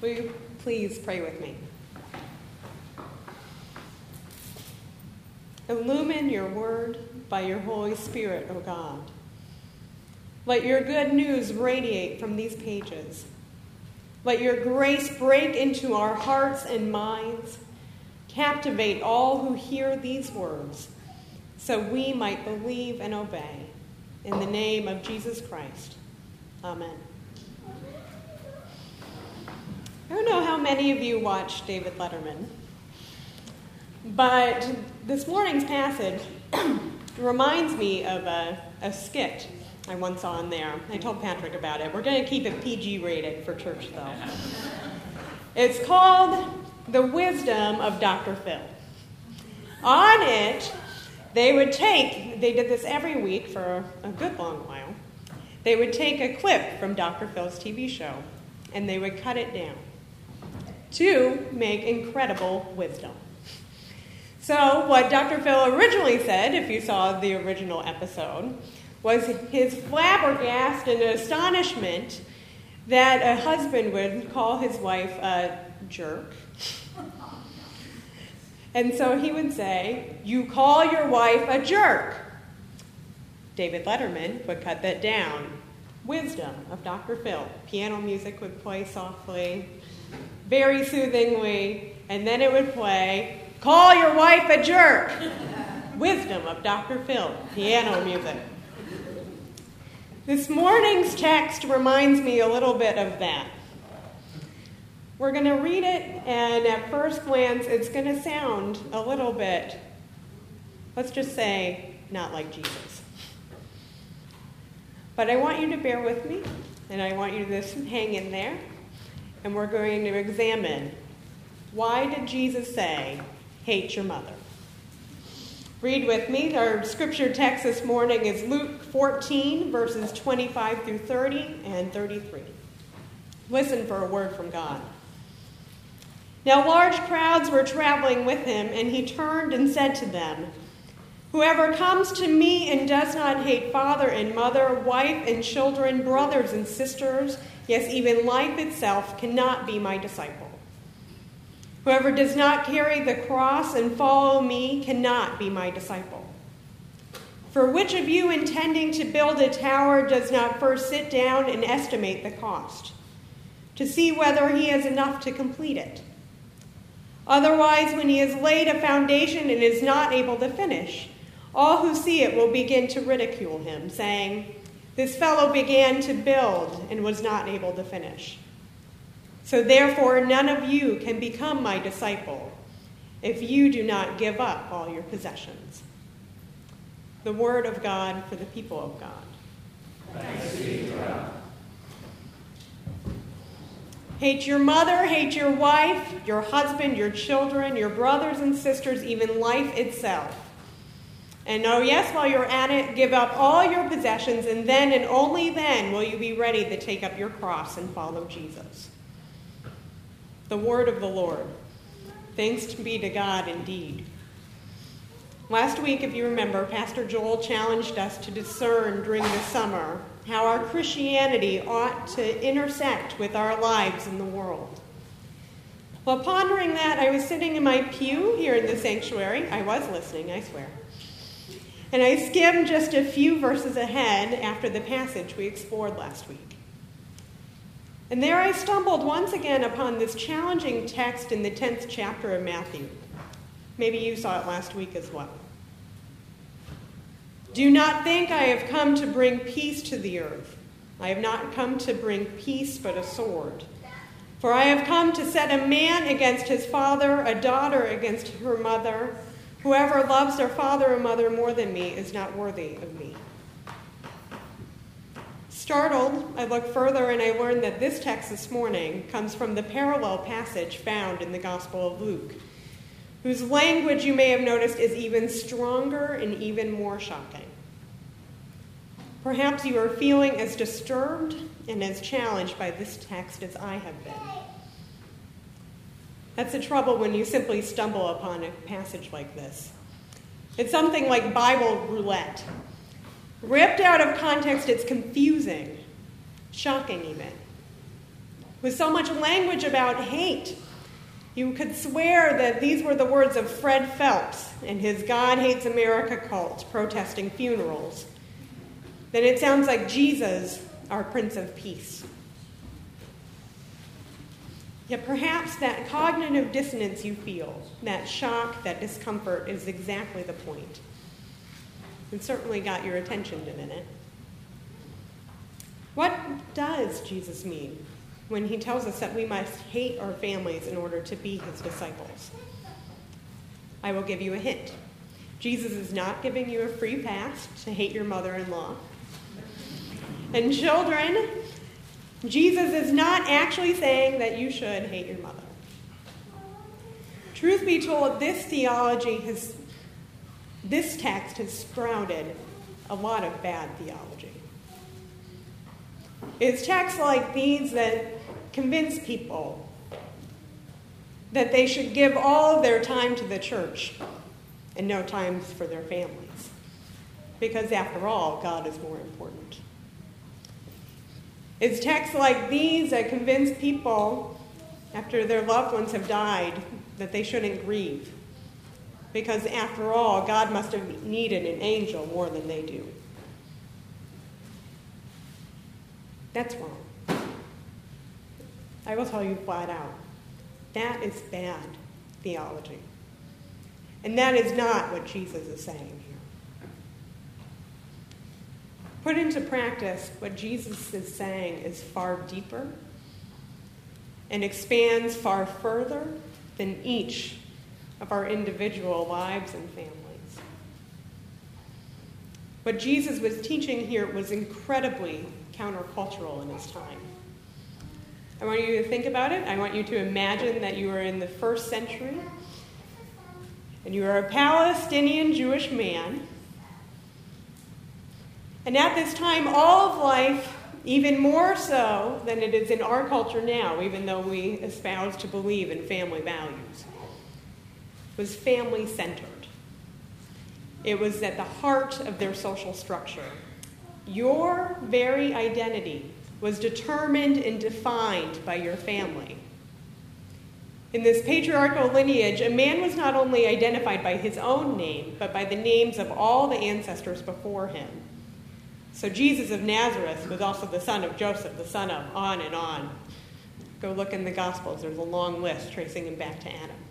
Will you please pray with me? Illumine your word by your Holy Spirit, O God. Let your good news radiate from these pages. Let your grace break into our hearts and minds, captivate all who hear these words, so we might believe and obey. In the name of Jesus Christ. Amen. I don't know how many of you watch David Letterman, but this morning's passage reminds me of a skit I once saw in there. I told Patrick about it. We're going to keep it PG rated for church, though. It's called The Wisdom of Dr. Phil. On it, they did this every week for a good long while. They would take a clip from Dr. Phil's TV show, and they would cut it down to make incredible wisdom. So what Dr. Phil originally said, if you saw the original episode, was his flabbergasted and astonishment that a husband would call his wife a jerk. And so he would say, "You call your wife a jerk." David Letterman would cut that down. Wisdom of Dr. Phil. Piano music would play softly, very soothingly, and then it would play, "Call your wife a jerk." Wisdom of Dr. Phil. Piano music. This morning's text reminds me a little bit of that. We're going to read it, and at first glance, it's going to sound a little bit, let's just say, not like Jesus. But I want you to bear with me, and I want you to just hang in there, and we're going to examine, why did Jesus say, "Hate your mother"? Read with me. Our scripture text this morning is Luke 14, verses 25 through 30 and 33. Listen for a word from God. Now large crowds were traveling with him, and he turned and said to them, "Whoever comes to me and does not hate father and mother, wife and children, brothers and sisters, yes, even life itself, cannot be my disciple. Whoever does not carry the cross and follow me cannot be my disciple. For which of you, intending to build a tower, does not first sit down and estimate the cost, to see whether he has enough to complete it? Otherwise, when he has laid a foundation and is not able to finish, all who see it will begin to ridicule him, saying, 'This fellow began to build and was not able to finish.' So therefore, none of you can become my disciple if you do not give up all your possessions." The word of God for the people of God. Thanks be to God. Hate your mother, hate your wife, your husband, your children, your brothers and sisters, even life itself. And oh yes, while you're at it, give up all your possessions, and then and only then will you be ready to take up your cross and follow Jesus. The word of the Lord. Thanks be to God indeed. Last week, if you remember, Pastor Joel challenged us to discern during the summer how our Christianity ought to intersect with our lives in the world. While pondering that, I was sitting in my pew here in the sanctuary. I was listening, I swear. And I skimmed just a few verses ahead after the passage we explored last week. And there I stumbled once again upon this challenging text in the 10th chapter of Matthew. Maybe you saw it last week as well. "Do not think I have come to bring peace to the earth. I have not come to bring peace, but a sword. For I have come to set a man against his father, a daughter against her mother. Whoever loves their father or mother more than me is not worthy of me." Startled, I looked further and I learned that this text this morning comes from the parallel passage found in the Gospel of Luke, whose language you may have noticed is even stronger and even more shocking. Perhaps you are feeling as disturbed and as challenged by this text as I have been. That's the trouble when you simply stumble upon a passage like this. It's something like Bible roulette. Ripped out of context, it's confusing, shocking even. with so much language about hate. You could swear that these were the words of Fred Phelps and his God Hates America cult protesting funerals. Then it sounds like Jesus, our Prince of Peace. Yet perhaps that cognitive dissonance you feel, that shock, that discomfort, is exactly the point. It certainly got your attention, didn't it? What does Jesus mean when he tells us that we must hate our families in order to be his disciples? I will give you a hint. Jesus is not giving you a free pass to hate your mother-in-law. And children, Jesus is not actually saying that you should hate your mother. Truth be told, this text has sprouted a lot of bad theology. It's texts like these that convince people that they should give all of their time to the church and no time for their families. Because after all, God is more important. It's texts like these that convince people after their loved ones have died that they shouldn't grieve. Because after all, God must have needed an angel more than they do. That's wrong. I will tell you flat out. That is bad theology. And that is not what Jesus is saying here. Put into practice, what Jesus is saying is far deeper and expands far further than each of our individual lives and families. What Jesus was teaching here was incredibly countercultural in his time. I want you to think about it. I want you to imagine that you are in the 1st century and you are a Palestinian Jewish man. And at this time, all of life, even more so than it is in our culture now, even though we espouse to believe in family values, was family-centered. It was at the heart of their social structure. Your very identity was determined and defined by your family. In this patriarchal lineage, a man was not only identified by his own name, but by the names of all the ancestors before him. So Jesus of Nazareth was also the son of Joseph, the son of on and on. Go look in the Gospels. There's a long list tracing him back to Adam.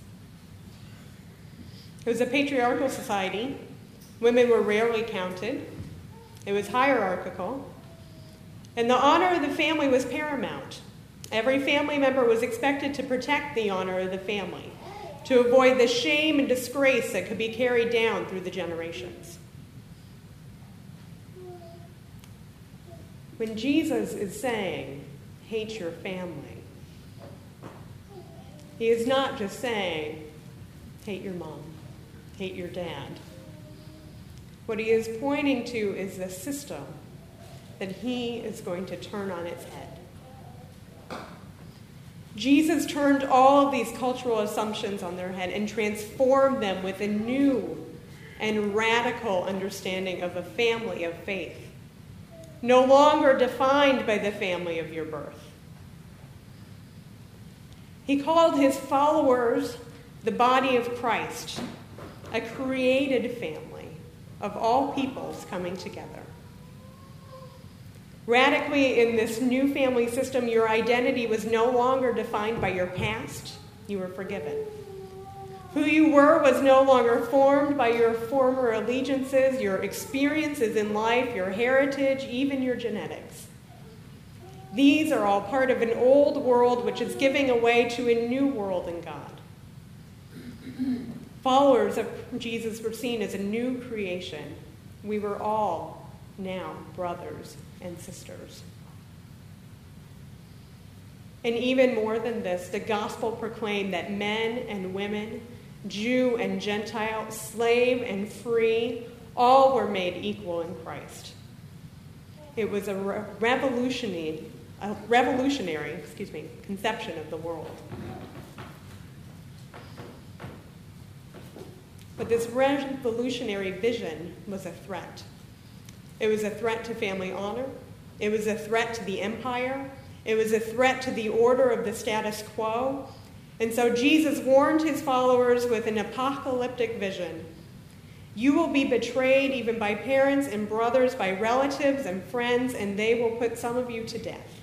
It was a patriarchal society. Women were rarely counted. It was hierarchical. And the honor of the family was paramount. Every family member was expected to protect the honor of the family, to avoid the shame and disgrace that could be carried down through the generations. When Jesus is saying, hate your family, he is not just saying, hate your mom, hate your dad. What he is pointing to is the system that he is going to turn on its head. Jesus turned all of these cultural assumptions on their head and transformed them with a new and radical understanding of a family of faith, no longer defined by the family of your birth. He called his followers the body of Christ, a created family of all peoples coming together. Radically, in this new family system, your identity was no longer defined by your past. You were forgiven. Who you were was no longer formed by your former allegiances, your experiences in life, your heritage, even your genetics. These are all part of an old world which is giving way to a new world in God. Followers of Jesus were seen as a new creation. We were all now brothers and sisters. And even more than this, the gospel proclaimed that men and women, Jew and Gentile, slave and free, all were made equal in Christ. It was a revolutionary conception of the world. But this revolutionary vision was a threat. It was a threat to family honor. It was a threat to the empire. It was a threat to the order of the status quo. And so Jesus warned his followers with an apocalyptic vision. You will be betrayed even by parents and brothers, by relatives and friends, and they will put some of you to death.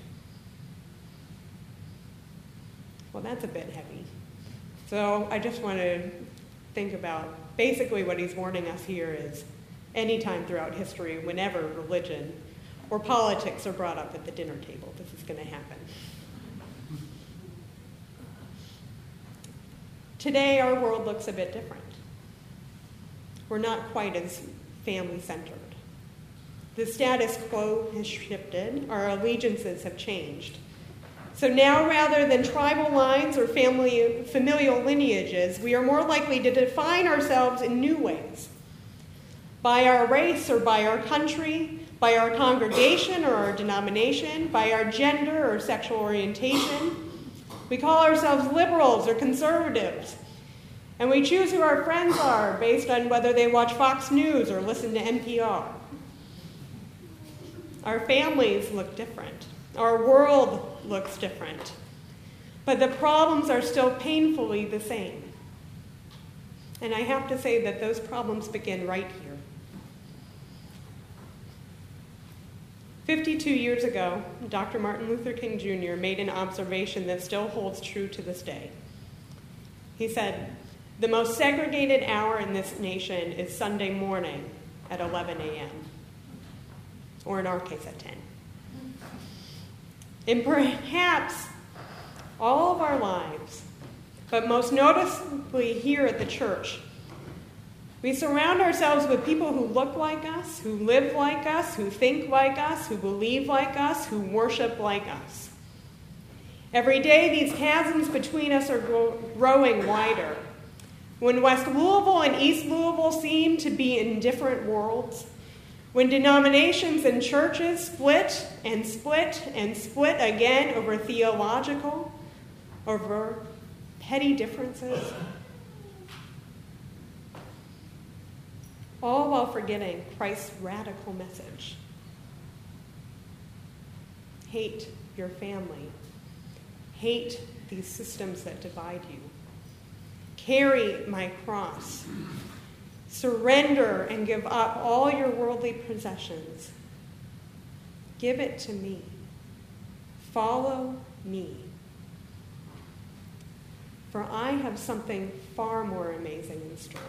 Well, that's a bit heavy. So I just want to think about basically what he's warning us here is anytime throughout history, whenever religion or politics are brought up at the dinner table, this is going to happen. Today, our world looks a bit different. We're not quite as family-centered. The status quo has shifted. Our allegiances have changed. So now, rather than tribal lines or familial lineages, we are more likely to define ourselves in new ways. By our race or by our country, by our congregation or our denomination, by our gender or sexual orientation. We call ourselves liberals or conservatives. And we choose who our friends are based on whether they watch Fox News or listen to NPR. Our families look different. Our world looks different. But the problems are still painfully the same. And I have to say that those problems begin right here. 52 years ago, Dr. Martin Luther King Jr. made an observation that still holds true to this day. He said, "The most segregated hour in this nation is Sunday morning at 11 a.m., or in our case at 10. And perhaps all of our lives, but most noticeably here at the church, we surround ourselves with people who look like us, who live like us, who think like us, who believe like us, who worship like us. Every day, these chasms between us are growing wider. When West Louisville and East Louisville seem to be in different worlds, when denominations and churches split and split and split again over theological, over petty differences, all while forgetting Christ's radical message. Hate your family. Hate these systems that divide you. Carry my cross. Surrender and give up all your worldly possessions. Give it to me. Follow me. For I have something far more amazing in store.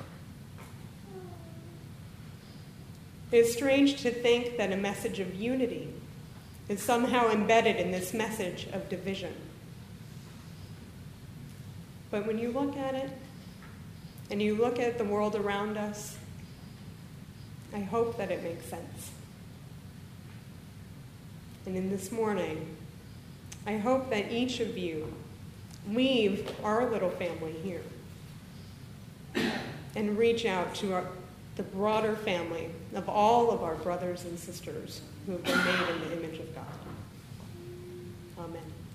It's strange to think that a message of unity is somehow embedded in this message of division. But when you look at it, and you look at the world around us, I hope that it makes sense. And in this morning, I hope that each of you leave our little family here and reach out to the broader family of all of our brothers and sisters who have been made in the image of God. Amen.